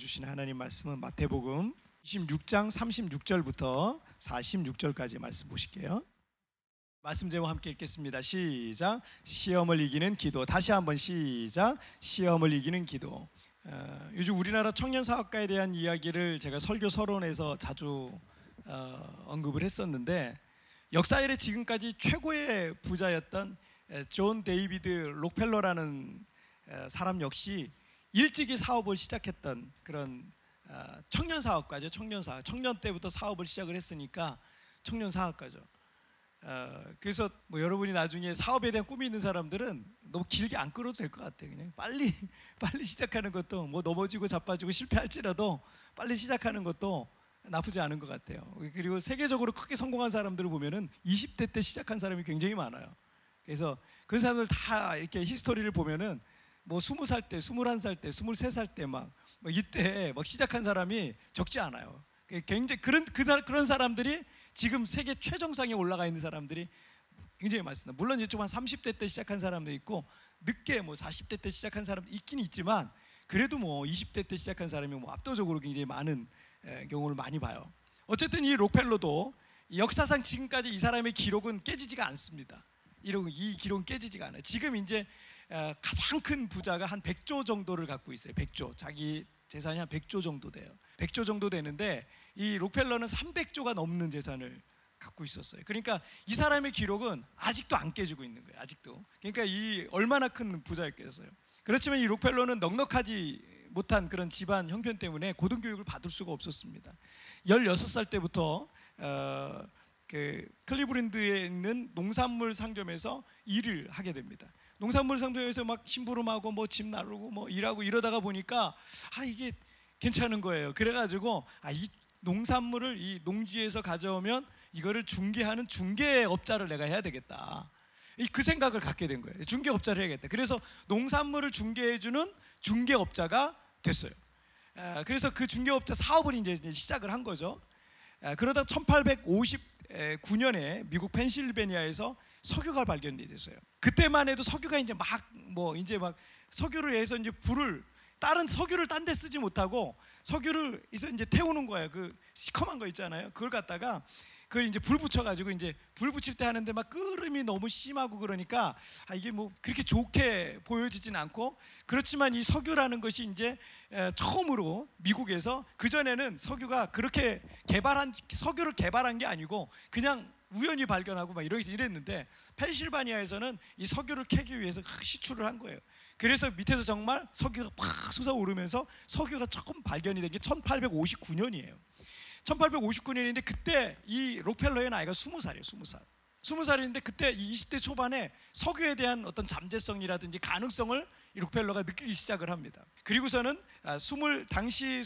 주신 하나님 말씀은 마태복음 26장 36절부터 46절까지 말씀 보실게요. 말씀 제목 함께 읽겠습니다. 시작. 시험을 이기는 기도. 다시 한번 시작. 시험을 이기는 기도. 요즘 우리나라 청년 사업가에 대한 이야기를 제가 설교 서론에서 자주 언급을 했었는데, 역사 이래 지금까지 최고의 부자였던 존 데이비드 록펠러라는 사람 역시 일찍이 사업을 시작했던 그런 청년 사업가죠. 청년 때부터 사업을 시작을 했으니까 청년 사업가죠. 그래서 뭐 여러분이 나중에 사업에 대한 꿈이 있는 사람들은 너무 길게 안 끌어도 될 것 같아요. 그냥 빨리 시작하는 것도, 뭐 넘어지고 자빠지고 실패할지라도 빨리 시작하는 것도 나쁘지 않은 것 같아요. 그리고 세계적으로 크게 성공한 사람들을 보면은 20대 때 시작한 사람이 굉장히 많아요. 그래서 그 사람들 다 이렇게 히스토리를 보면은 뭐 20살 때, 21살 때, 23살 때 막 이때 막 시작한 사람이 적지 않아요. 굉장히 그런 사람들이 지금 세계 최정상에 올라가 있는 사람들이 굉장히 많습니다. 물론 이쪽 한 30대 때 시작한 사람도 있고 늦게 뭐 40대 때 시작한 사람도 있긴 있지만, 그래도 뭐 20대 때 시작한 사람이 뭐 압도적으로 굉장히 많은 경우를 많이 봐요. 어쨌든 이 록펠러도 역사상 지금까지 이 사람의 기록은 깨지지가 않습니다. 이 기록은 깨지지가 않아요. 지금 이제 가장 큰 부자가 한 100조 정도를 갖고 있어요. 100조. 자기 재산이 한 100조 정도 돼요. 100조 정도 되는데 이 록펠러는 300조가 넘는 재산을 갖고 있었어요. 그러니까 이 사람의 기록은 아직도 안 깨지고 있는 거예요. 아직도. 그러니까 이 얼마나 큰 부자였겠어요. 그렇지만 이 록펠러는 넉넉하지 못한 그런 집안 형편 때문에 고등교육을 받을 수가 없었습니다. 16살 때부터 그 클리브랜드에 있는 농산물 상점에서 일을 하게 됩니다. 농산물 상점에서 막 심부름하고 뭐 집 나르고 뭐 일하고 이러다가 보니까 이게 괜찮은 거예요. 그래가지고 이 농산물을 이 농지에서 가져오면 이거를 중개하는 중개업자를 내가 해야 되겠다. 그 생각을 갖게 된 거예요. 중개업자를 해야겠다. 그래서 농산물을 중개해주는 중개업자가 됐어요. 그래서 그 중개업자 사업을 이제 시작을 한 거죠. 그러다 1859년에 미국 펜실베니아에서 석유가 발견이 됐어요. 그때만 해도 석유가 이제 막 석유를 해서 이제 다른 석유를 딴 데 쓰지 못하고 석유를 이제 태우는 거예요. 그 시커먼 거 있잖아요. 그걸 갖다가 그걸 이제 불 붙여가지고 이제 불 붙일 때 하는데 막 끓음이 너무 심하고 그러니까 이게 뭐 그렇게 좋게 보여지진 않고, 그렇지만 이 석유라는 것이 이제 처음으로 미국에서, 그 전에는 석유가 그렇게 석유를 개발한 게 아니고 그냥 우연히 발견하고 막 이랬는데, 펜실바니아에서는 이 석유를 캐기 위해서 시추를 한 거예요. 그래서 밑에서 정말 석유가 팍 솟아오르면서 석유가 처음 발견이 된 게 1859년이에요. 1859년인데 그때 이 록펠러의 나이가 20살이에요. 20살인데 그때 20대 초반에 석유에 대한 어떤 잠재성이라든지 가능성을 이 록펠러가 느끼기 시작을 합니다. 그리고서는 당시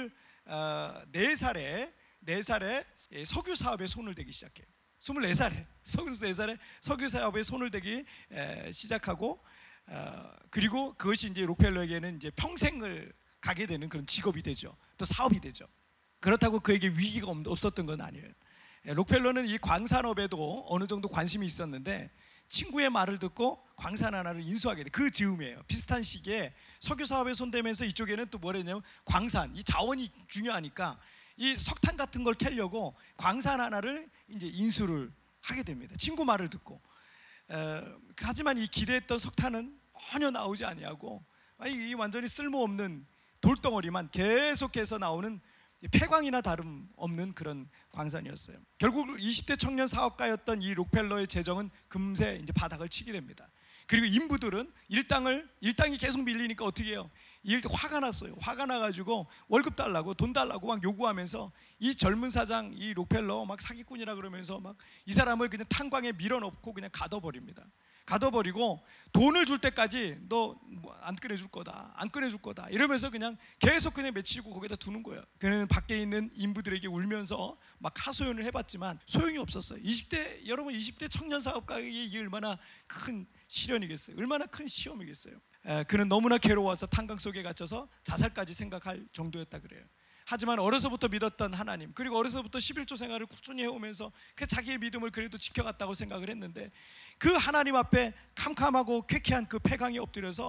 24살에 석유 사업에 손을 대기 시작해요. 24살에 석유 사업에 손을 대기 시작하고, 그리고 그것이 이제 록펠러에게는 이제 평생을 가게 되는 그런 직업이 되죠. 또 사업이 되죠. 그렇다고 그에게 위기가 없었던 건 아니에요. 록펠러는 이 광산업에도 어느 정도 관심이 있었는데 친구의 말을 듣고 광산 하나를 인수하게 돼. 그 즈음이에요. 비슷한 시기에 석유 사업에 손대면서 이쪽에는 또 뭐랬냐면 광산, 이 자원이 중요하니까 이 석탄 같은 걸 캐려고 광산 하나를 이제 인수를 하게 됩니다. 친구 말을 듣고. 하지만 이 기대했던 석탄은 전혀 나오지 아니하고 이 완전히 쓸모없는 돌덩어리만 계속해서 나오는 폐광이나 다름없는 그런 광산이었어요. 결국 20대 청년 사업가였던 이 록펠러의 재정은 금세 이제 바닥을 치게 됩니다. 그리고 인부들은 일당이 계속 밀리니까 어떻게 해요? 화가 났어요. 화가 나가지고 월급 달라고, 돈 달라고 막 요구하면서 이 젊은 사장 이 록펠러 막 사기꾼이라 그러면서 막 이 사람을 그냥 탄광에 밀어넣고 그냥 가둬버립니다. 가둬버리고 돈을 줄 때까지 너 안 꺼내줄 거다 이러면서 그냥 계속 그냥 맺히고 거기다 두는 거예요. 그는 밖에 있는 인부들에게 울면서 막 하소연을 해봤지만 소용이 없었어요. 여러분 20대 청년 사업가에게 이게 얼마나 큰 시련이겠어요. 얼마나 큰 시험이겠어요. 그는 너무나 괴로워서 탄광 속에 갇혀서 자살까지 생각할 정도였다 그래요. 하지만 어려서부터 믿었던 하나님, 그리고 어려서부터 11조 생활을 꾸준히 해오면서 그 자기의 믿음을 그래도 지켜갔다고 생각을 했는데, 그 하나님 앞에 캄캄하고 쾌쾌한 그 폐광에 엎드려서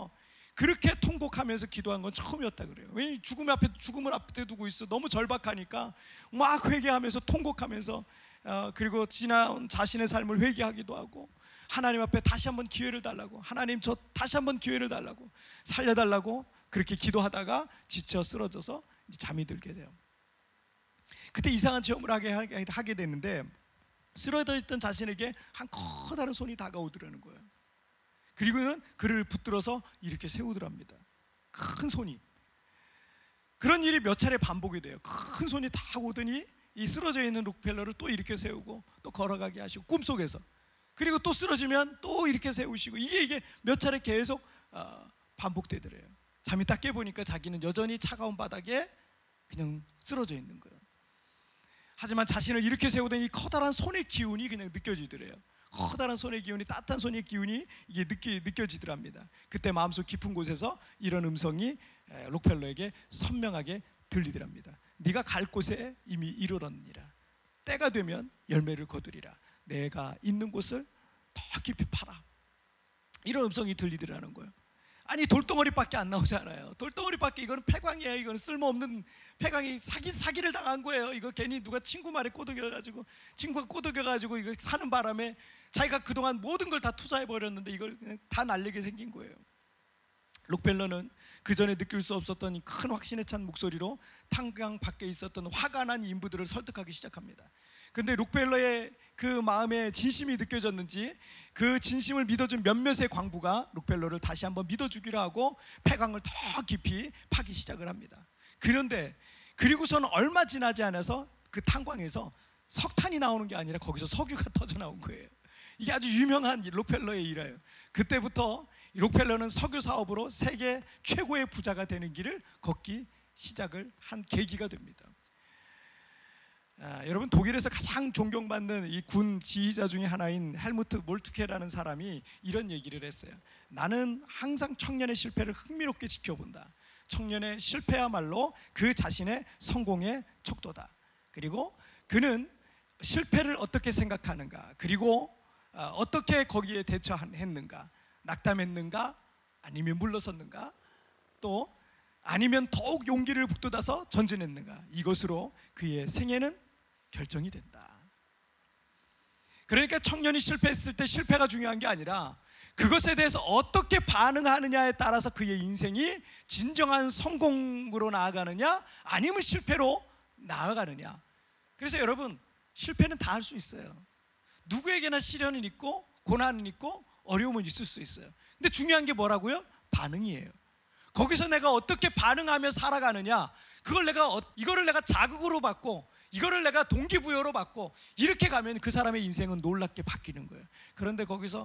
그렇게 통곡하면서 기도한 건 처음이었다 그래요. 왜 죽음을 앞에 두고 있어. 너무 절박하니까 막 회개하면서 통곡하면서 그리고 지나온 자신의 삶을 회개하기도 하고 하나님 앞에 다시 한번 기회를 달라고, 하나님 저 다시 한번 기회를 달라고, 살려달라고 그렇게 기도하다가 지쳐 쓰러져서 잠이 들게 돼요. 그때 이상한 체험을 하게 되는데 쓰러져 있던 자신에게 한 커다란 손이 다가오더라는 거예요. 그리고는 그를 붙들어서 이렇게 세우더랍니다. 큰 손이. 그런 일이 몇 차례 반복이 돼요. 큰 손이 다 오더니 이 쓰러져 있는 록펠러를 또 이렇게 세우고 또 걸어가게 하시고, 꿈속에서. 그리고 또 쓰러지면 또 이렇게 세우시고, 이게 몇 차례 계속 반복되더래요. 잠이 딱 깨보니까 자기는 여전히 차가운 바닥에 그냥 쓰러져 있는 거예요. 하지만 자신을 이렇게 세우더니 커다란 손의 기운이 그냥 느껴지더래요. 커다란 손의 기운이, 따뜻한 손의 기운이 이게 느껴지더랍니다. 그때 마음속 깊은 곳에서 이런 음성이 록펠러에게 선명하게 들리더랍니다. 네가 갈 곳에 이미 이르렀느니라. 때가 되면 열매를 거두리라. 내가 있는 곳을 더 깊이 파라. 이런 음성이 들리더라는 거예요. 아니, 돌덩어리밖에 안 나오잖아요. 돌덩어리밖에. 이거는 폐광이에요. 이거는 쓸모없는 폐광이. 사기를 당한 거예요. 이거 괜히 누가 친구 말에 친구가 꼬드겨가지고 이거 사는 바람에 자기가 그동안 모든 걸 다 투자해버렸는데 이걸 그냥 다 날리게 생긴 거예요. 록펠러는 그 전에 느낄 수 없었던 큰 확신에 찬 목소리로 탄광 밖에 있었던 화가 난 인부들을 설득하기 시작합니다. 근데 록펠러의 그 마음에 진심이 느껴졌는지 그 진심을 믿어준 몇몇의 광부가 록펠러를 다시 한번 믿어주기로 하고 폐광을 더 깊이 파기 시작을 합니다. 그런데 그리고서는 얼마 지나지 않아서 그 탄광에서 석탄이 나오는 게 아니라 거기서 석유가 터져 나온 거예요. 이게 아주 유명한 록펠러의 일화예요. 그때부터 록펠러는 석유 사업으로 세계 최고의 부자가 되는 길을 걷기 시작을 한 계기가 됩니다. 여러분, 독일에서 가장 존경받는 이 군 지휘자 중에 하나인 헬무트 몰트케라는 사람이 이런 얘기를 했어요. 나는 항상 청년의 실패를 흥미롭게 지켜본다. 청년의 실패야말로 그 자신의 성공의 척도다. 그리고 그는 실패를 어떻게 생각하는가, 그리고 어떻게 거기에 대처했는가, 낙담했는가, 아니면 물러섰는가, 또 아니면 더욱 용기를 북돋아서 전진했는가, 이것으로 그의 생애는 결정이 된다. 그러니까 청년이 실패했을 때 실패가 중요한 게 아니라 그것에 대해서 어떻게 반응하느냐에 따라서 그의 인생이 진정한 성공으로 나아가느냐 아니면 실패로 나아가느냐. 그래서 여러분, 실패는 다 할 수 있어요. 누구에게나 시련은 있고 고난은 있고 어려움은 있을 수 있어요. 근데 중요한 게 뭐라고요? 반응이에요. 거기서 내가 어떻게 반응하며 살아가느냐, 이거를 내가 자극으로 받고 이거를 내가 동기부여로 받고 이렇게 가면 그 사람의 인생은 놀랍게 바뀌는 거예요. 그런데 거기서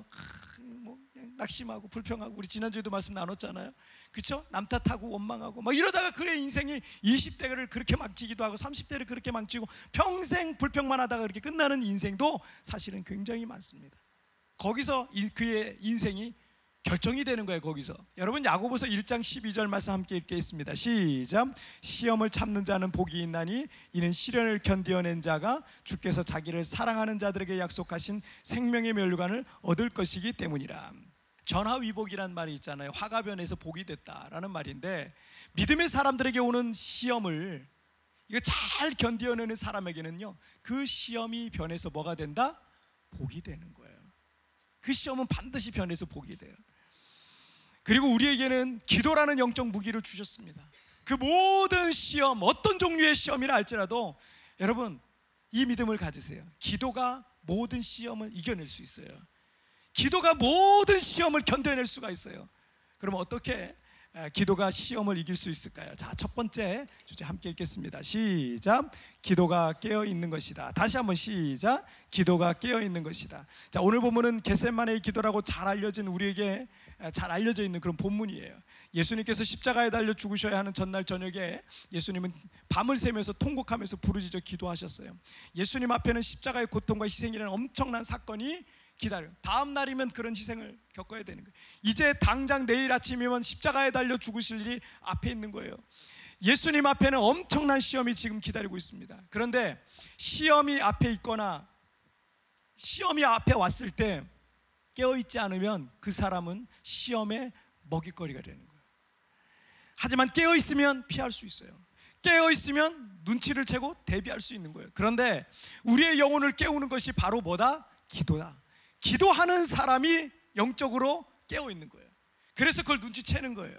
낙심하고 불평하고, 우리 지난주에도 말씀 나눴잖아요. 그렇죠? 남 탓하고 원망하고 막 이러다가 그의 인생이 20대를 그렇게 망치기도 하고 30대를 그렇게 망치고 평생 불평만 하다가 그렇게 끝나는 인생도 사실은 굉장히 많습니다. 거기서 그의 인생이 결정이 되는 거예요. 거기서 여러분, 야고보서 1장 12절 말씀 함께 읽겠습니다. 시작. 시험을 참는 자는 복이 있나니 이는 시련을 견디어낸 자가 주께서 자기를 사랑하는 자들에게 약속하신 생명의 멸류관을 얻을 것이기 때문이라. 전화위복이란 말이 있잖아요. 화가 변해서 복이 됐다라는 말인데, 믿음의 사람들에게 오는 시험을 이거 잘 견디어내는 사람에게는요, 그 시험이 변해서 뭐가 된다? 복이 되는 거예요. 그 시험은 반드시 변해서 복이 돼요. 그리고 우리에게는 기도라는 영적 무기를 주셨습니다. 그 모든 시험, 어떤 종류의 시험이라 할지라도 여러분, 이 믿음을 가지세요. 기도가 모든 시험을 이겨낼 수 있어요. 기도가 모든 시험을 견뎌낼 수가 있어요. 그럼 어떻게 기도가 시험을 이길 수 있을까요? 자, 첫 번째 주제 함께 읽겠습니다. 시작. 기도가 깨어있는 것이다. 다시 한번 시작. 기도가 깨어있는 것이다. 자, 오늘 본문은 겟세마네의 기도라고 우리에게 잘 알려져 있는 그런 본문이에요. 예수님께서 십자가에 달려 죽으셔야 하는 전날 저녁에 예수님은 밤을 새면서 통곡하면서 부르짖어 기도하셨어요. 예수님 앞에는 십자가의 고통과 희생이라는 엄청난 사건이 기다려요. 다음 날이면 그런 희생을 겪어야 되는 거예요. 이제 당장 내일 아침이면 십자가에 달려 죽으실 일이 앞에 있는 거예요. 예수님 앞에는 엄청난 시험이 지금 기다리고 있습니다. 그런데 시험이 앞에 있거나 시험이 앞에 왔을 때 깨어있지 않으면 그 사람은 시험의 먹잇거리가 되는 거예요. 하지만 깨어 있으면 피할 수 있어요. 깨어 있으면 눈치를 채고 대비할 수 있는 거예요. 그런데 우리의 영혼을 깨우는 것이 바로 뭐다? 기도다. 기도하는 사람이 영적으로 깨어 있는 거예요. 그래서 그걸 눈치채는 거예요.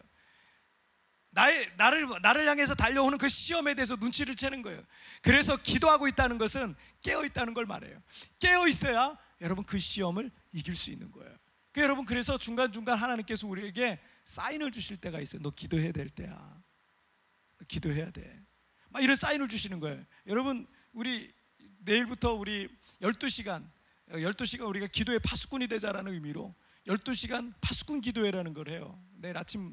나를 향해서 달려오는 그 시험에 대해서 눈치를 채는 거예요. 그래서 기도하고 있다는 것은 깨어 있다는 걸 말해요. 깨어 있어야 여러분 그 시험을 이길 수 있는 거예요. 여러분, 그래서 중간중간 하나님께서 우리에게 사인을 주실 때가 있어요. 너 기도해야 될 때야. 너 기도해야 돼. 막 이런 사인을 주시는 거예요. 여러분, 우리 내일부터 우리 12시간 우리가 기도의 파수꾼이 되자라는 의미로 12시간 파수꾼 기도회라는 걸 해요. 내일 아침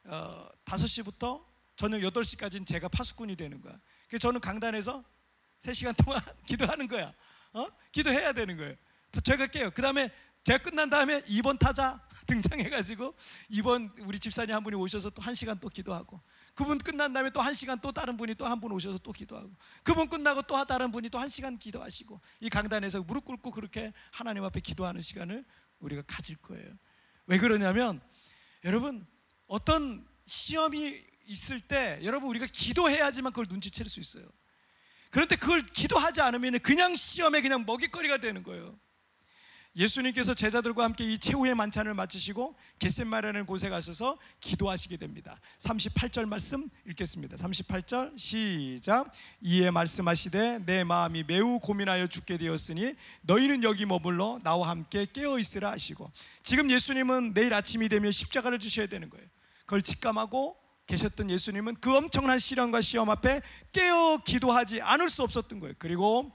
5시부터 저녁 8시까지는 제가 파수꾼이 되는 거야. 그래서 저는 강단에서 3시간 동안 기도하는 거야. 기도해야 되는 거예요. 제가 깨요. 그 다음에 제가 끝난 다음에 2번 타자 등장해가지고 2번 우리 집사님 한 분이 오셔서 또 1시간 또 기도하고, 그분 끝난 다음에 또 1시간 또 다른 분이 또 한 분 오셔서 또 기도하고, 그분 끝나고 또 다른 분이 또 1시간 기도하시고, 이 강단에서 무릎 꿇고 그렇게 하나님 앞에 기도하는 시간을 우리가 가질 거예요. 왜 그러냐면 여러분, 어떤 시험이 있을 때 여러분 우리가 기도해야지만 그걸 눈치챌 수 있어요. 그런데 그걸 기도하지 않으면 그냥 시험에 그냥 먹잇거리가 되는 거예요. 예수님께서 제자들과 함께 이 최후의 만찬을 마치시고 겟셋마네라는 곳에 가셔서 기도하시게 됩니다. 38절 말씀 읽겠습니다. 38절 시작. 이에 말씀하시되 내 마음이 매우 고민하여 죽게 되었으니 너희는 여기 머물러 나와 함께 깨어 있으라 하시고, 지금 예수님은 내일 아침이 되면 십자가를 지셔야 되는 거예요. 그걸 직감하고 계셨던 예수님은 그 엄청난 시련과 시험 앞에 깨어 기도하지 않을 수 없었던 거예요. 그리고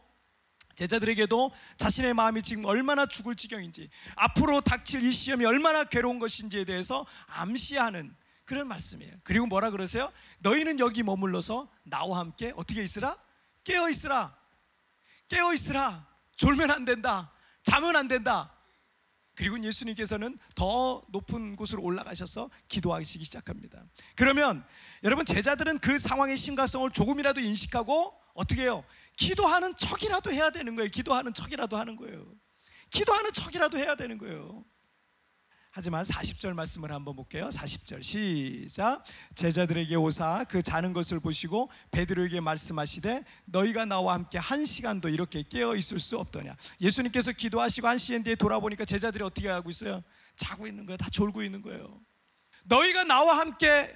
제자들에게도 자신의 마음이 지금 얼마나 죽을 지경인지, 앞으로 닥칠 이 시험이 얼마나 괴로운 것인지에 대해서 암시하는 그런 말씀이에요. 그리고 뭐라 그러세요? 너희는 여기 머물러서 나와 함께 어떻게 있으라? 깨어 있으라. 깨어 있으라. 졸면 안 된다. 자면 안 된다. 그리고 예수님께서는 더 높은 곳으로 올라가셔서 기도하시기 시작합니다. 그러면 여러분, 제자들은 그 상황의 심각성을 조금이라도 인식하고 어떻게 해요? 기도하는 척이라도 해야 되는 거예요. 기도하는 척이라도 하는 거예요. 기도하는 척이라도 해야 되는 거예요. 하지만 40절 말씀을 한번 볼게요. 40절 시작. 제자들에게 오사 그 자는 것을 보시고 베드로에게 말씀하시되 너희가 나와 함께 1시간도 이렇게 깨어 있을 수 없더냐. 예수님께서 기도하시고 1시간 뒤에 돌아보니까 제자들이 어떻게 하고 있어요? 자고 있는 거예요. 다 졸고 있는 거예요. 너희가 나와 함께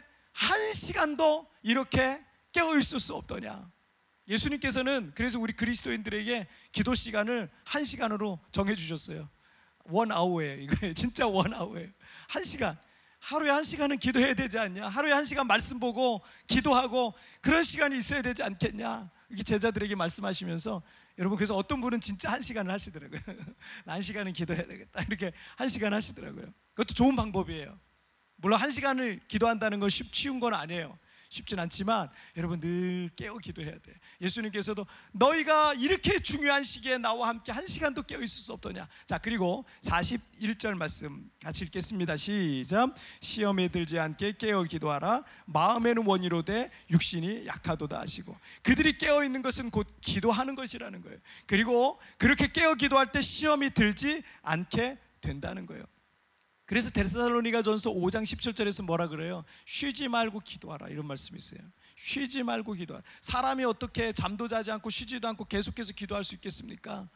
1시간도 이렇게 깨어 있을 수 없더냐. 예수님께서는 그래서 우리 그리스도인들에게 기도 시간을 1시간으로 정해주셨어요. 1hour예요. 이거 진짜 1hour예요. 1시간. 하루에 1시간은 기도해야 되지 않냐? 하루에 1시간 말씀 보고 기도하고 그런 시간이 있어야 되지 않겠냐? 이게 제자들에게 말씀하시면서, 여러분, 그래서 어떤 분은 진짜 1시간을 하시더라고요. 1시간은 기도해야 되겠다. 이렇게 1시간 하시더라고요. 그것도 좋은 방법이에요. 물론 1시간을 기도한다는 건 쉬운 건 아니에요. 쉽진 않지만 여러분 늘 깨어 기도해야 돼. 예수님께서도 너희가 이렇게 중요한 시기에 나와 함께 1시간도 깨어 있을 수 없더냐. 자, 그리고 41절 말씀 같이 읽겠습니다. 시작. 시험에 들지 않게 깨어 기도하라. 마음에는 원이로되 육신이 약하도다 하시고, 그들이 깨어 있는 것은 곧 기도하는 것이라는 거예요. 그리고 그렇게 깨어 기도할 때 시험이 들지 않게 된다는 거예요. 그래서 데살로니가전서 5장 17절에서 뭐라 그래요? 쉬지 말고 기도하라, 이런 말씀이 있어요. 쉬지 말고 기도하라. 사람이 어떻게 잠도 자지 않고 쉬지도 않고 계속해서 기도할 수 있겠습니까?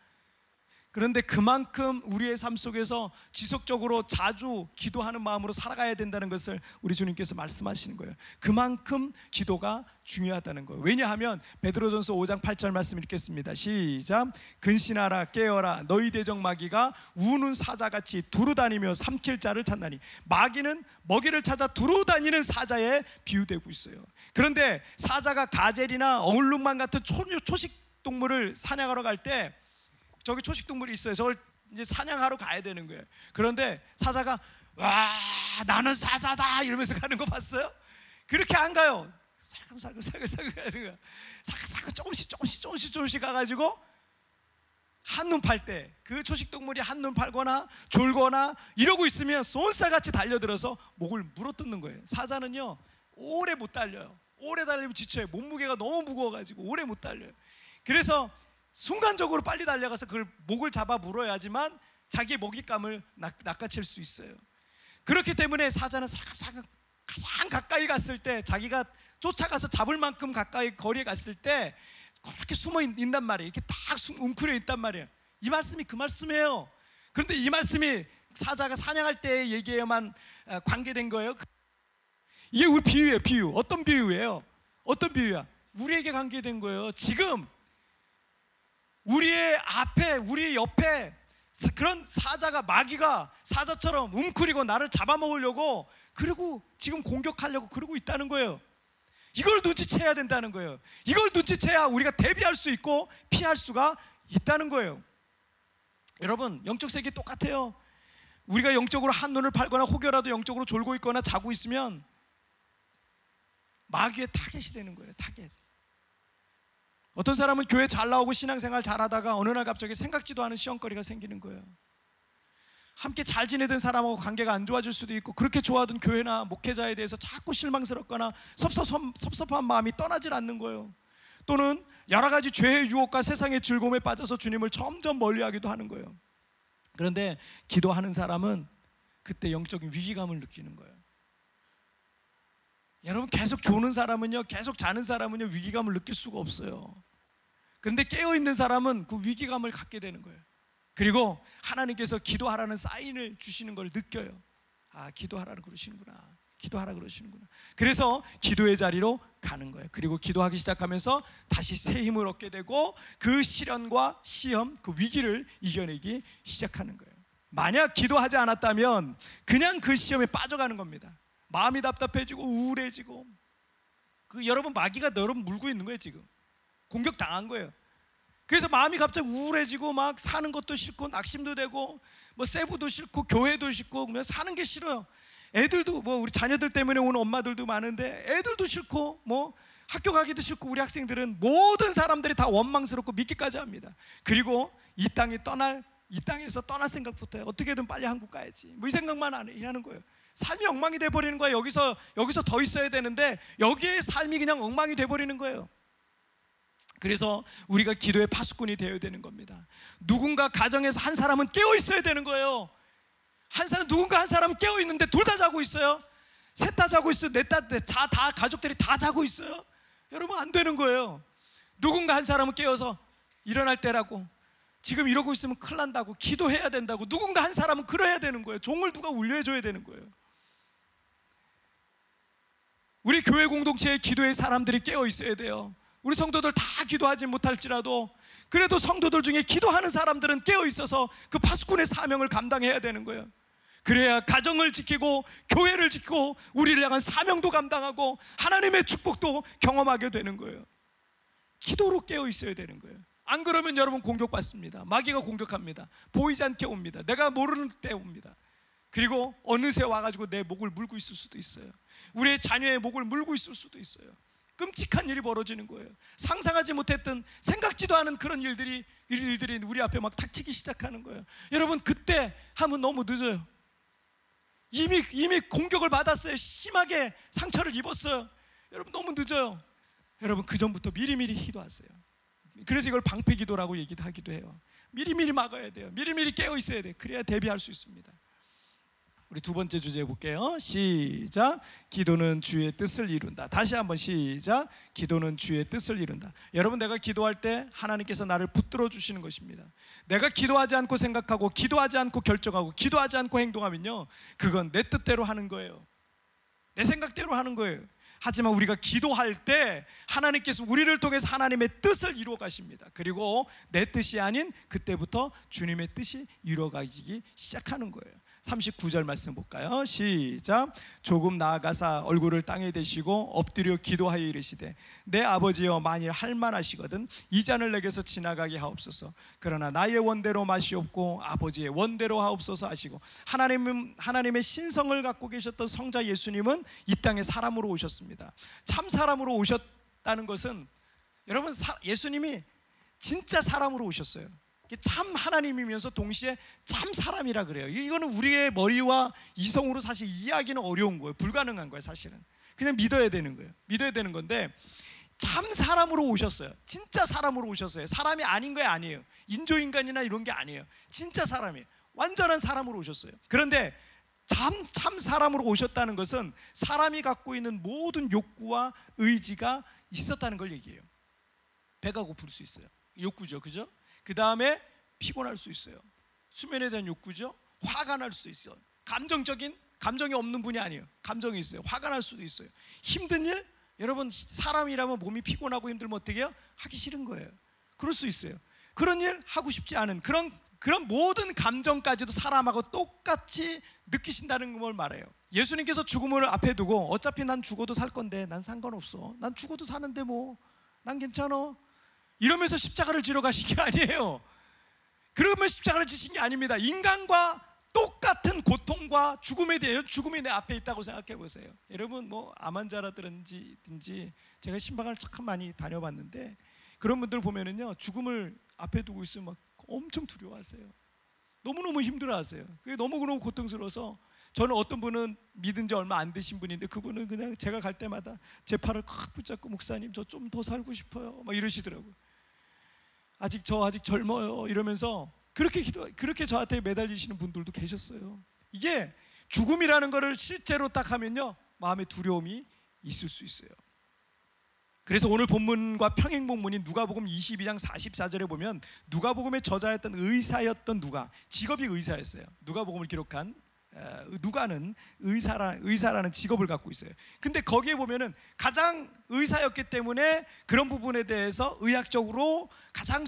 그런데 그만큼 우리의 삶 속에서 지속적으로 자주 기도하는 마음으로 살아가야 된다는 것을 우리 주님께서 말씀하시는 거예요. 그만큼 기도가 중요하다는 거예요. 왜냐하면 베드로전서 5장 8절 말씀 읽겠습니다. 시작. 근신하라 깨어라 너희 대적 마귀가 우는 사자같이 두루다니며 삼킬 자를 찾나니. 마귀는 먹이를 찾아 두루다니는 사자에 비유되고 있어요. 그런데 사자가 가젤이나 어울룩만 같은 초식 동물을 사냥하러 갈 때, 저기 초식동물이 있어요. 저걸 이제 사냥하러 가야 되는 거예요. 그런데 사자가 와 나는 사자다 이러면서 가는 거 봤어요? 그렇게 안 가요. 살금살금 가는 거야. 살금 조금씩 가가지고 한눈 팔 때, 그 초식동물이 한눈 팔거나 졸거나 이러고 있으면 쏜살같이 달려들어서 목을 물어뜯는 거예요. 사자는요 오래 못 달려요. 오래 달리면 지쳐요. 몸무게가 너무 무거워가지고 오래 못 달려요. 그래서 순간적으로 빨리 달려가서 그걸 목을 잡아 물어야지만 자기의 먹잇감을 낚아챌 수 있어요. 그렇기 때문에 사자는 살금살금 가장 가까이 갔을 때, 자기가 쫓아가서 잡을 만큼 가까이 거리에 갔을 때 그렇게 숨어 있단 말이에요. 이렇게 딱 웅크려 있단 말이에요. 이 말씀이 그 말씀이에요. 그런데 이 말씀이 사자가 사냥할 때 얘기에만 관계된 거예요. 이게 우리 비유예요. 비유. 어떤 비유예요? 어떤 비유야? 우리에게 관계된 거예요. 지금 우리의 앞에, 우리 옆에 그런 사자가, 마귀가 사자처럼 웅크리고 나를 잡아먹으려고, 그리고 지금 공격하려고 그러고 있다는 거예요. 이걸 눈치채야 된다는 거예요. 이걸 눈치채야 우리가 대비할 수 있고 피할 수가 있다는 거예요. 여러분, 영적 세계 똑같아요. 우리가 영적으로 한눈을 팔거나 혹여라도 영적으로 졸고 있거나 자고 있으면 마귀의 타겟이 되는 거예요. 타겟. 어떤 사람은 교회 잘 나오고 신앙생활 잘하다가 어느 날 갑자기 생각지도 않은 시험거리가 생기는 거예요. 함께 잘 지내던 사람하고 관계가 안 좋아질 수도 있고, 그렇게 좋아하던 교회나 목회자에 대해서 자꾸 실망스럽거나 섭섭한 마음이 떠나질 않는 거예요. 또는 여러 가지 죄의 유혹과 세상의 즐거움에 빠져서 주님을 점점 멀리하기도 하는 거예요. 그런데 기도하는 사람은 그때 영적인 위기감을 느끼는 거예요. 여러분, 계속 조는 사람은요, 계속 자는 사람은요, 위기감을 느낄 수가 없어요. 그런데 깨어있는 사람은 그 위기감을 갖게 되는 거예요. 그리고 하나님께서 기도하라는 사인을 주시는 걸 느껴요. 아, 기도하라고 그러시는구나. 기도하라 그러시는구나. 그래서 기도의 자리로 가는 거예요. 그리고 기도하기 시작하면서 다시 새 힘을 얻게 되고, 그 시련과 시험, 그 위기를 이겨내기 시작하는 거예요. 만약 기도하지 않았다면 그냥 그 시험에 빠져가는 겁니다. 마음이 답답해지고 우울해지고, 여러분, 마귀가 여러분 물고 있는 거예요. 지금 공격당한 거예요. 그래서 마음이 갑자기 우울해지고 막 사는 것도 싫고 낙심도 되고 뭐 세부도 싫고 교회도 싫고 그냥 사는 게 싫어요. 애들도, 뭐 우리 자녀들 때문에 오는 엄마들도 많은데 애들도 싫고 뭐 학교 가기도 싫고, 우리 학생들은 모든 사람들이 다 원망스럽고 믿기까지 합니다. 그리고 이 땅에서 떠날 생각부터 해요. 어떻게든 빨리 한국 가야지, 뭐 이 생각만 하는 거예요. 삶이 엉망이 돼버리는 거예요. 여기서 더 있어야 되는데 여기에 삶이 그냥 엉망이 돼버리는 거예요. 그래서 우리가 기도의 파수꾼이 되어야 되는 겁니다. 누군가 가정에서 한 사람은 깨어 있어야 되는 거예요. 누군가 한 사람은 깨어 있는데 둘 다 자고 있어요. 셋 다 자고 있어요. 다 가족들이 다 자고 있어요. 여러분, 안 되는 거예요. 누군가 한 사람은 깨어서 일어날 때라고, 지금 이러고 있으면 큰일 난다고, 기도해야 된다고, 누군가 한 사람은 그래야 되는 거예요. 종을 누가 울려줘야 되는 거예요. 우리 교회 공동체의 기도의 사람들이 깨어 있어야 돼요. 우리 성도들 다 기도하지 못할지라도 그래도 성도들 중에 기도하는 사람들은 깨어 있어서 그 파수꾼의 사명을 감당해야 되는 거예요. 그래야 가정을 지키고 교회를 지키고 우리를 향한 사명도 감당하고 하나님의 축복도 경험하게 되는 거예요. 기도로 깨어 있어야 되는 거예요. 안 그러면 여러분 공격받습니다. 마귀가 공격합니다. 보이지 않게 옵니다. 내가 모르는 때 옵니다. 그리고 어느새 와가지고 내 목을 물고 있을 수도 있어요. 우리의 자녀의 목을 물고 있을 수도 있어요. 끔찍한 일이 벌어지는 거예요. 상상하지 못했던, 생각지도 않은 그런 일들이 우리 앞에 막 닥치기 시작하는 거예요. 여러분, 그때 하면 너무 늦어요. 이미 공격을 받았어요. 심하게 상처를 입었어요. 여러분, 너무 늦어요. 여러분, 그 전부터 미리미리 기도하세요. 그래서 이걸 방패기도라고 하기도 해요. 미리미리 막아야 돼요. 미리미리 깨어 있어야 돼요. 그래야 대비할 수 있습니다. 우리 두 번째 주제 볼게요. 시작. 기도는 주의 뜻을 이룬다. 다시 한번 시작. 기도는 주의 뜻을 이룬다. 여러분, 내가 기도할 때 하나님께서 나를 붙들어 주시는 것입니다. 내가 기도하지 않고 생각하고 기도하지 않고 결정하고 기도하지 않고 행동하면요, 그건 내 뜻대로 하는 거예요. 내 생각대로 하는 거예요. 하지만 우리가 기도할 때 하나님께서 우리를 통해서 하나님의 뜻을 이루어 가십니다. 그리고 내 뜻이 아닌 그때부터 주님의 뜻이 이루어가기 시작하는 거예요. 39절 말씀 볼까요? 시작. 조금 나아가사 얼굴을 땅에 대시고 엎드려 기도하여 이르시되, 내 아버지여, 만일 할만하시거든 이 잔을 내게서 지나가게 하옵소서. 그러나 나의 원대로 마시옵고 아버지의 원대로 하옵소서 하시고, 하나님의 신성을 갖고 계셨던 성자 예수님은 이 땅에 사람으로 오셨습니다. 참 사람으로 오셨다는 것은, 여러분, 예수님이 진짜 사람으로 오셨어요. 참 하나님이면서 동시에 참 사람이라 그래요. 이거는 우리의 머리와 이성으로 사실 이해하기는 어려운 거예요. 불가능한 거예요. 사실은 그냥 믿어야 되는 거예요. 믿어야 되는 건데, 참 사람으로 오셨어요. 진짜 사람으로 오셨어요. 사람이 아닌 거 아니에요. 인조인간이나 이런 게 아니에요. 진짜 사람이에요. 완전한 사람으로 오셨어요. 그런데 참 사람으로 오셨다는 것은 사람이 갖고 있는 모든 욕구와 의지가 있었다는 걸 얘기해요. 배가 고플 수 있어요. 욕구죠, 그죠? 그 다음에 피곤할 수 있어요. 수면에 대한 욕구죠. 화가 날 수 있어요. 감정이 없는 분이 아니에요. 감정이 있어요. 화가 날 수도 있어요. 힘든 일, 여러분 사람이라면 몸이 피곤하고 힘들면 어떻게 해요? 하기 싫은 거예요. 그럴 수 있어요. 그런 일 하고 싶지 않은 그런 모든 감정까지도 사람하고 똑같이 느끼신다는 걸 말해요. 예수님께서 죽음을 앞에 두고 어차피 난 죽어도 살 건데 난 상관없어. 난 죽어도 사는데 뭐 난 괜찮아. 이러면서 십자가를 지러 가신 게 아니에요. 그러면 십자가를 지신 게 아닙니다. 인간과 똑같은 고통과 죽음에 대해 죽음이 내 앞에 있다고 생각해 보세요. 여러분 뭐 암 환자라든지 제가 신방을 참 많이 다녀봤는데 그런 분들 보면은요 죽음을 앞에 두고 있으면 막 엄청 두려워하세요. 너무너무 힘들어하세요. 그게 너무너무 고통스러워서 저는 어떤 분은 믿은 지 얼마 안 되신 분인데 그분은 그냥 제가 갈 때마다 제 팔을 콱 붙잡고 목사님 저 좀 더 살고 싶어요 막 이러시더라고요. 아직 젊어요 이러면서 그렇게 저한테 매달리시는 분들도 계셨어요. 이게 죽음이라는 거를 실제로 딱 하면요 마음에 두려움이 있을 수 있어요. 그래서 오늘 본문과 평행본문인 누가복음 22장 44절에 보면 누가복음의 저자였던 의사였던 직업이 의사였어요. 누가복음을 기록한 누가는 의사라는 직업을 갖고 있어요. 근데 거기에 보면은 가장 의사였기 때문에 그런 부분에 대해서 의학적으로 가장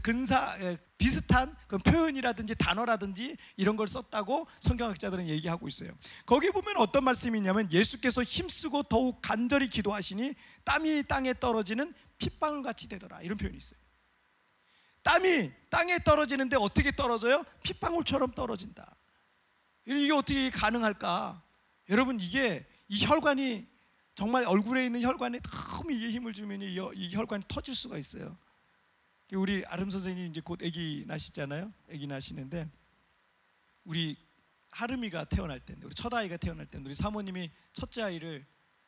비슷한 그 표현이라든지 단어라든지 이런 걸 썼다고 성경학자들은 얘기하고 있어요. 거기에 보면 어떤 말씀이 있냐면 예수께서 힘쓰고 더욱 간절히 기도하시니 땀이 땅에 떨어지는 핏방울 같이 되더라 이런 표현이 있어요. 땀이 땅에 떨어지는데 어떻게 떨어져요? 핏방울처럼 떨어진다. 이게 어떻게 가능할까? 여러분 이게 이 혈관이 정말 얼굴에 있는 혈관에 너무 이게 힘을 주면 이 혈관이 터질 수가 있어요. 우리 아름 선생님 이제 곧 아기 나시잖아요. 아기 나시는데 우리 하름이가 태어날 때인데 우리 첫 아이가 태어날 때인데 우리 사모님이 첫째 아이를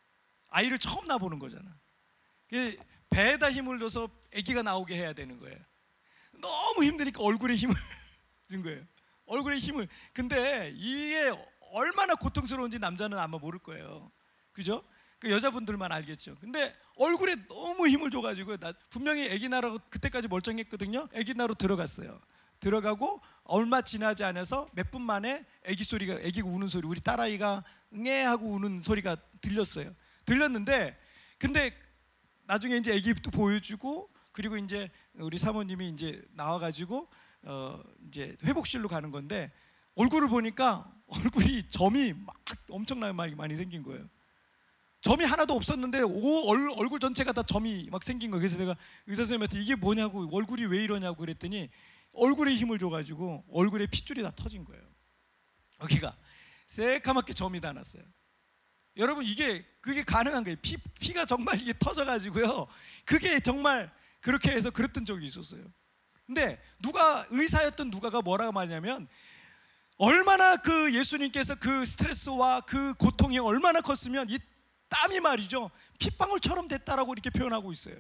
처음 낳아보는 거잖아. 배에다 힘을 줘서 아기가 나오게 해야 되는 거예요. 너무 힘드니까 얼굴에 힘을 준 거예요. 얼굴에 힘을. 근데 이게 얼마나 고통스러운지 남자는 아마 모를 거예요. 그죠? 그 여자분들만 알겠죠. 근데 얼굴에 너무 힘을 줘가지고 나 분명히 아기 낳으라고 그때까지 멀쩡했거든요. 아기 낳으러 들어갔어요. 들어가고 얼마 지나지 않아서 몇 분 만에 아기가 우는 소리, 우리 딸아이가 응애 하고 우는 소리가 들렸는데 근데 나중에 이제 아기도 보여주고 그리고 이제 우리 사모님이 이제 나와가지고 이제 회복실로 가는 건데 얼굴을 보니까 얼굴이 점이 막 엄청나게 많이 생긴 거예요. 점이 하나도 없었는데 얼굴 전체가 다 점이 막 생긴 거예요. 그래서 내가 의사 선생님한테 이게 뭐냐고 얼굴이 왜 이러냐고 그랬더니 얼굴에 힘을 줘가지고 얼굴에 핏줄이 다 터진 거예요. 여기가 새까맣게 점이 다 났어요. 여러분 그게 가능한 거예요. 피가 정말 이게 터져가지고요. 그게 정말 그렇게 해서 그랬던 적이 있었어요. 근데 의사였던 누가가 뭐라고 말하냐면 얼마나 그 예수님께서 그 스트레스와 그 고통이 얼마나 컸으면 이 땀이 말이죠 핏방울처럼 됐다라고 이렇게 표현하고 있어요.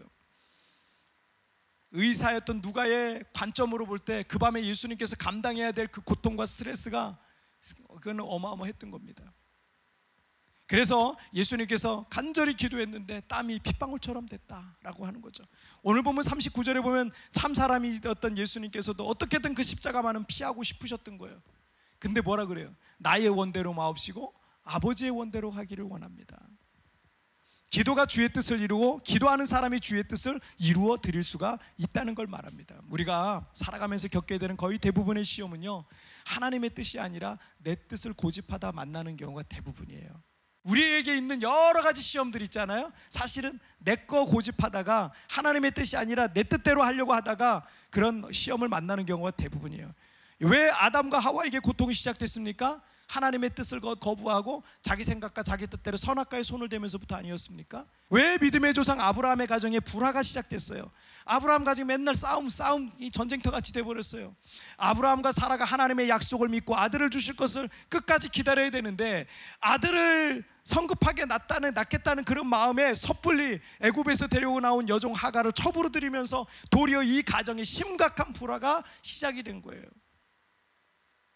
의사였던 누가의 관점으로 볼 때 그 밤에 예수님께서 감당해야 될 그 고통과 스트레스가 그건 어마어마했던 겁니다. 그래서 예수님께서 간절히 기도했는데 땀이 핏방울처럼 됐다라고 하는 거죠. 오늘 보면 39절에 보면 참 사람이 되었던 예수님께서도 어떻게든 그 십자가만은 피하고 싶으셨던 거예요. 근데 뭐라 그래요? 나의 원대로 마옵시고 아버지의 원대로 하기를 원합니다. 기도가 주의 뜻을 이루고 기도하는 사람이 주의 뜻을 이루어 드릴 수가 있다는 걸 말합니다. 우리가 살아가면서 겪게 되는 거의 대부분의 시험은요 하나님의 뜻이 아니라 내 뜻을 고집하다 만나는 경우가 대부분이에요. 우리에게 있는 여러 가지 시험들 있잖아요. 사실은 내 거 고집하다가 하나님의 뜻이 아니라 내 뜻대로 하려고 하다가 그런 시험을 만나는 경우가 대부분이에요. 왜 아담과 하와에게 고통이 시작됐습니까? 하나님의 뜻을 거부하고 자기 생각과 자기 뜻대로 선악과에 손을 대면서부터 아니었습니까? 왜 믿음의 조상 아브라함의 가정에 불화가 시작됐어요? 아브라함 가정이 맨날 싸움이 전쟁터같이 돼버렸어요. 아브라함과 사라가 하나님의 약속을 믿고 아들을 주실 것을 끝까지 기다려야 되는데 아들을 성급하게 낳겠다는 그런 마음에 섣불리 애굽에서 데려오 나온 여종 하가를 첩으로 들이면서 도리어 이 가정에 심각한 불화가 시작이 된 거예요.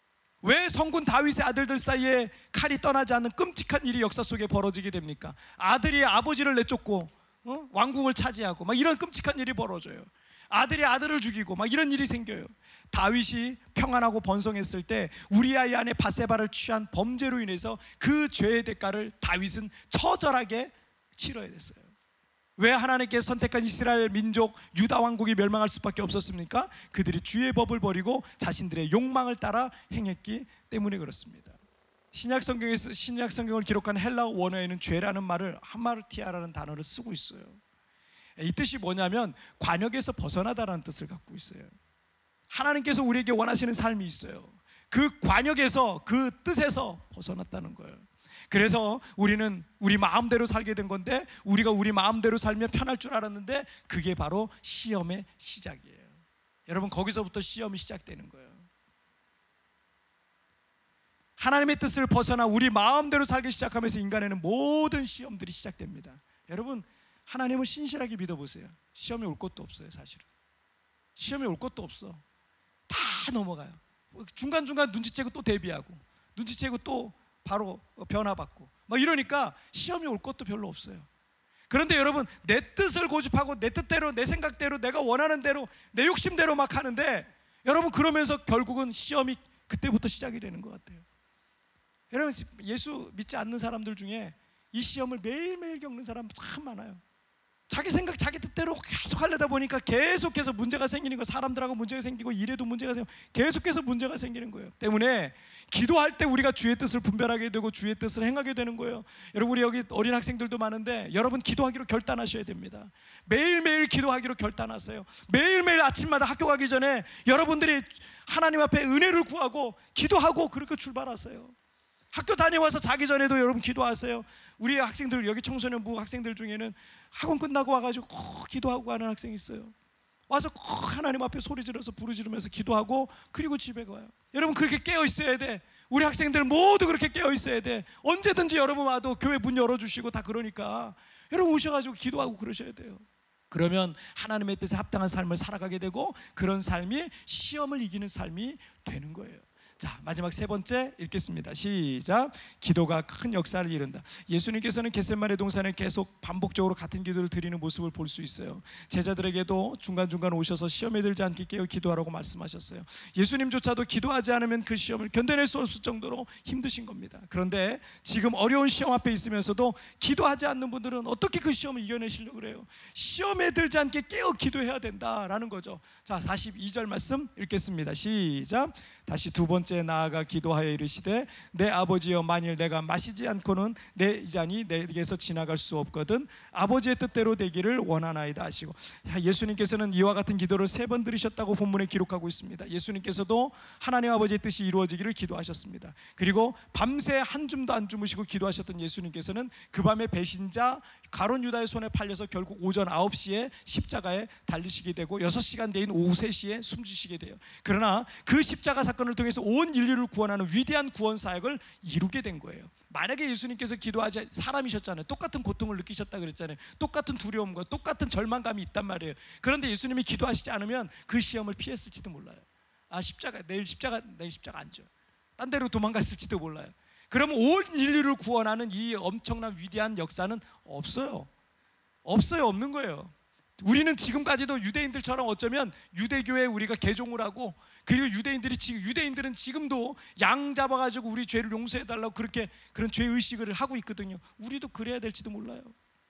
왜 성군 다윗의 아들들 사이에 칼이 떠나지 않는 끔찍한 일이 역사 속에 벌어지게 됩니까? 아들이 아버지를 내쫓고 왕궁을 차지하고 막 이런 끔찍한 일이 벌어져요. 아들이 아들을 죽이고 막 이런 일이 생겨요. 다윗이 평안하고 번성했을 때 우리아의 아내 바세바를 취한 범죄로 인해서 그 죄의 대가를 다윗은 처절하게 치러야 됐어요. 왜 하나님께서 선택한 이스라엘 민족 유다 왕국이 멸망할 수밖에 없었습니까? 그들이 주의 법을 버리고 자신들의 욕망을 따라 행했기 때문에 그렇습니다. 신약 성경을 기록한 헬라어 원어에는 죄라는 말을 하마르티아라는 단어를 쓰고 있어요. 이 뜻이 뭐냐면 관역에서 벗어나다라는 뜻을 갖고 있어요. 하나님께서 우리에게 원하시는 삶이 있어요. 그 관역에서, 그 뜻에서 벗어났다는 거예요. 그래서 우리는 우리 마음대로 살게 된 건데, 우리가 우리 마음대로 살면 편할 줄 알았는데 그게 바로 시험의 시작이에요. 여러분, 거기서부터 시험이 시작되는 거예요. 하나님의 뜻을 벗어나 우리 마음대로 살기 시작하면서 인간에는 모든 시험들이 시작됩니다. 여러분, 하나님을 신실하게 믿어보세요. 시험이 올 것도 없어요. 사실은 시험이 올 것도 없어. 다 넘어가요. 중간중간 눈치채고 또 대비하고, 눈치채고 또 바로 변화받고 막 이러니까 시험이 올 것도 별로 없어요. 그런데 여러분, 내 뜻을 고집하고 내 뜻대로, 내 생각대로, 내가 원하는 대로, 내 욕심대로 막 하는데, 여러분, 그러면서 결국은 시험이 그때부터 시작이 되는 것 같아요. 여러분, 예수 믿지 않는 사람들 중에 이 시험을 매일매일 겪는 사람 참 많아요. 자기 생각, 자기 뜻대로 계속 하려다 보니까 계속해서 문제가 생기는 거예요. 사람들하고 문제가 생기고, 일에도 문제가 생기고, 계속해서 문제가 생기는 거예요. 때문에 기도할 때 우리가 주의 뜻을 분별하게 되고 주의 뜻을 행하게 되는 거예요. 여러분, 우리 여기 어린 학생들도 많은데, 여러분 기도하기로 결단하셔야 됩니다. 매일매일 기도하기로 결단하세요. 매일매일 아침마다 학교 가기 전에 여러분들이 하나님 앞에 은혜를 구하고 기도하고 그렇게 출발하세요. 학교 다녀와서 자기 전에도 여러분 기도하세요. 우리 학생들, 여기 청소년부 학생들 중에는 학원 끝나고 와가지고 기도하고 가는 학생이 있어요. 와서 하나님 앞에 소리 지르면서 부르짖으면서 기도하고 그리고 집에 가요. 여러분, 그렇게 깨어 있어야 돼. 우리 학생들 모두 그렇게 깨어 있어야 돼. 언제든지 여러분 와도 교회 문 열어주시고 다 그러니까 여러분 오셔가지고 기도하고 그러셔야 돼요. 그러면 하나님의 뜻에 합당한 삶을 살아가게 되고, 그런 삶이 시험을 이기는 삶이 되는 거예요. 자, 마지막 세 번째 읽겠습니다. 시작. 기도가 큰 역사를 이룬다. 예수님께서는 겟세마네 동산에 계속 반복적으로 같은 기도를 드리는 모습을 볼 수 있어요. 제자들에게도 중간중간 오셔서 시험에 들지 않게 깨어 기도하라고 말씀하셨어요. 예수님조차도 기도하지 않으면 그 시험을 견뎌낼 수 없을 정도로 힘드신 겁니다. 그런데 지금 어려운 시험 앞에 있으면서도 기도하지 않는 분들은 어떻게 그 시험을 이겨내시려고 그래요? 시험에 들지 않게 깨어 기도해야 된다라는 거죠. 자, 42절 말씀 읽겠습니다. 시작. 다시 두 번째 나아가 기도하여 이르시되, 내 아버지여, 만일 내가 마시지 않고는 내 잔이 내게서 지나갈 수 없거든 아버지의 뜻대로 되기를 원하나이다 하시고, 예수님께서는 이와 같은 기도를 3번 드리셨다고 본문에 기록하고 있습니다. 예수님께서도 하나님 아버지의 뜻이 이루어지기를 기도하셨습니다. 그리고 밤새 한줌도 안 주무시고 기도하셨던 예수님께서는 그 밤에 배신자 가룟 유다의 손에 팔려서 결국 오전 9시에 십자가에 달리시게 되고 6시간 뒤인 오후 3시에 숨지시게 돼요. 그러나 그 십자가 사건을 통해서 온 인류를 구원하는 위대한 구원 사역을 이루게 된 거예요. 만약에 예수님께서 기도하지, 사람이셨잖아요. 똑같은 고통을 느끼셨다 그랬잖아요. 똑같은 두려움과 똑같은 절망감이 있단 말이에요. 그런데 예수님이 기도하시지 않으면 그 시험을 피했을지도 몰라요. 내일 십자가 안 져. 딴 데로 도망갔을지도 몰라요. 그러면 온 인류를 구원하는 이 엄청난 위대한 역사는 없어요. 없는 거예요. 우리는 지금까지도 유대인들처럼 어쩌면 유대교에 우리가 개종을 하고, 그리고 유대인들은 지금도 양 잡아가지고 우리 죄를 용서해달라고 그런 죄의식을 하고 있거든요. 우리도 그래야 될지도 몰라요.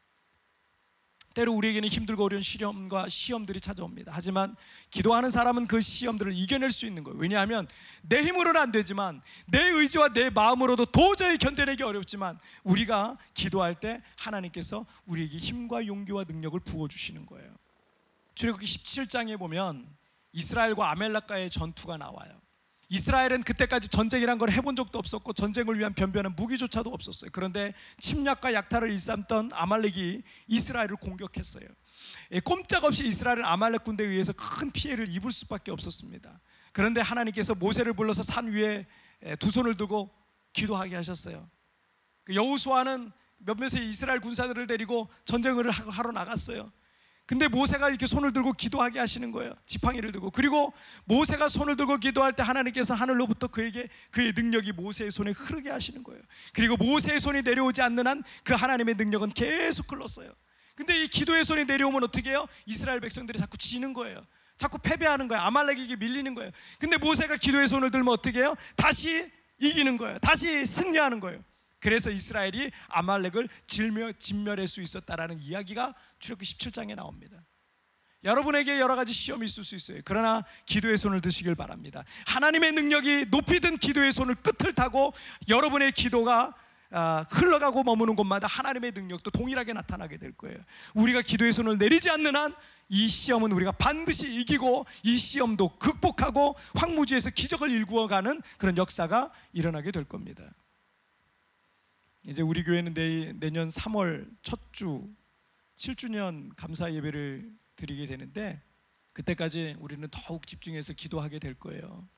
때로 우리에게는 힘들고 어려운 시련과 시험들이 찾아옵니다. 하지만 기도하는 사람은 그 시험들을 이겨낼 수 있는 거예요. 왜냐하면 내 힘으로는 안 되지만, 내 의지와 내 마음으로도 도저히 견뎌내기 어렵지만, 우리가 기도할 때 하나님께서 우리에게 힘과 용기와 능력을 부어주시는 거예요. 출애굽기 17장에 보면 이스라엘과 아말렉과의 전투가 나와요. 이스라엘은 그때까지 전쟁이란 걸 해본 적도 없었고 전쟁을 위한 변변한 무기조차도 없었어요. 그런데 침략과 약탈을 일삼던 아말렉이 이스라엘을 공격했어요. 꼼짝없이 이스라엘은 아말렉 군대에 의해서 큰 피해를 입을 수밖에 없었습니다. 그런데 하나님께서 모세를 불러서 산 위에 두 손을 두고 기도하게 하셨어요. 여호수아는 몇몇의 이스라엘 군사들을 데리고 전쟁을 하러 나갔어요. 근데 모세가 이렇게 손을 들고 기도하게 하시는 거예요. 지팡이를 들고. 그리고 모세가 손을 들고 기도할 때 하나님께서 하늘로부터 그에게 그의 능력이 모세의 손에 흐르게 하시는 거예요. 그리고 모세의 손이 내려오지 않는 한 그 하나님의 능력은 계속 흘렀어요. 근데 이 기도의 손이 내려오면 어떻게 해요? 이스라엘 백성들이 자꾸 지는 거예요. 자꾸 패배하는 거예요. 아말렉에게 밀리는 거예요. 근데 모세가 기도의 손을 들면 어떻게 해요? 다시 이기는 거예요. 다시 승리하는 거예요. 그래서 이스라엘이 아말렉을 진멸할 수 있었다라는 이야기가 출애굽기 17장에 나옵니다. 여러분에게 여러 가지 시험이 있을 수 있어요. 그러나 기도의 손을 드시길 바랍니다. 하나님의 능력이 높이 든 기도의 손을 끝을 타고 여러분의 기도가 흘러가고 머무는 곳마다 하나님의 능력도 동일하게 나타나게 될 거예요. 우리가 기도의 손을 내리지 않는 한 이 시험은 우리가 반드시 이기고 이 시험도 극복하고 황무지에서 기적을 일구어가는 그런 역사가 일어나게 될 겁니다. 이제 우리 교회는 내년 3월 첫 주 7주년 감사 예배를 드리게 되는데, 그때까지 우리는 더욱 집중해서 기도하게 될 거예요.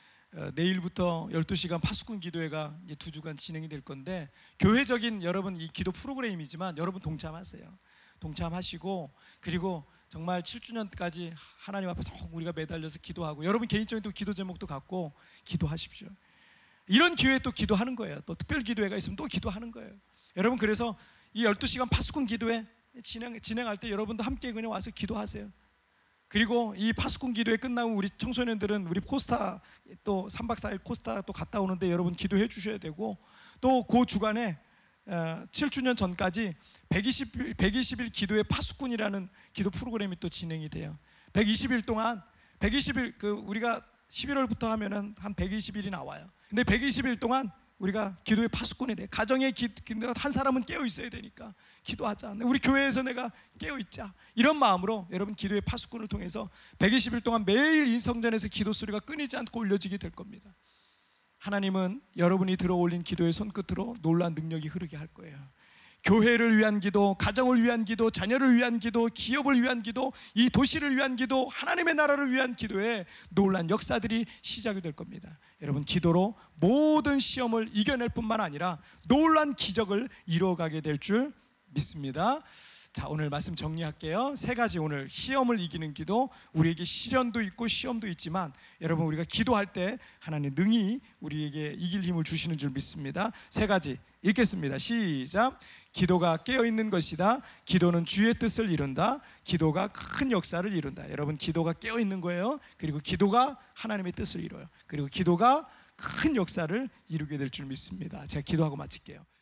내일부터 12시간 파수꾼 기도회가 이제 2주간 진행이 될 건데, 교회적인 여러분 이 기도 프로그램이지만 여러분 동참하세요. 동참하시고, 그리고 정말 7주년까지 하나님 앞에 더욱 우리가 매달려서 기도하고, 여러분 개인적인 또 기도 제목도 갖고 기도하십시오. 이런 기회에 또 기도하는 거예요. 또 특별 기도회가 있으면 또 기도하는 거예요. 여러분, 그래서 이 12시간 파수꾼 기도회 진행할 때 여러분도 함께 그냥 와서 기도하세요. 그리고 이 파수꾼 기도회 끝나고 우리 청소년들은 우리 코스타 또 3박 4일 코스타 또 갔다 오는데 여러분 기도해 주셔야 되고, 또 그 주간에 7주년 전까지 120일 기도의 파수꾼이라는 기도 프로그램이 또 진행이 돼요. 120일 동안 120일 우리가 11월부터 하면은 한 120일이 나와요. 근데 120일 동안 우리가 기도의 파수꾼이 돼. 가정에 한 사람은 깨어 있어야 되니까 기도하자. 우리 교회에서 내가 깨어 있자. 이런 마음으로 여러분 기도의 파수꾼을 통해서 120일 동안 매일 이 성전에서 기도 소리가 끊이지 않고 올려지게 될 겁니다. 하나님은 여러분이 들어올린 기도의 손끝으로 놀라운 능력이 흐르게 할 거예요. 교회를 위한 기도, 가정을 위한 기도, 자녀를 위한 기도, 기업을 위한 기도, 이 도시를 위한 기도, 하나님의 나라를 위한 기도에 놀라운 역사들이 시작이 될 겁니다. 여러분, 기도로 모든 시험을 이겨낼 뿐만 아니라 놀라운 기적을 이루어가게 될 줄 믿습니다. 자, 오늘 말씀 정리할게요. 3가지 오늘 시험을 이기는 기도, 우리에게 시련도 있고 시험도 있지만 여러분 우리가 기도할 때 하나님 능히 우리에게 이길 힘을 주시는 줄 믿습니다. 3가지 읽겠습니다. 시작. 기도가 깨어있는 것이다. 기도는 주의 뜻을 이룬다. 기도가 큰 역사를 이룬다. 여러분, 기도가 깨어있는 거예요. 그리고 기도가 하나님의 뜻을 이뤄요. 그리고 기도가 큰 역사를 이루게 될 줄 믿습니다. 제가 기도하고 마칠게요.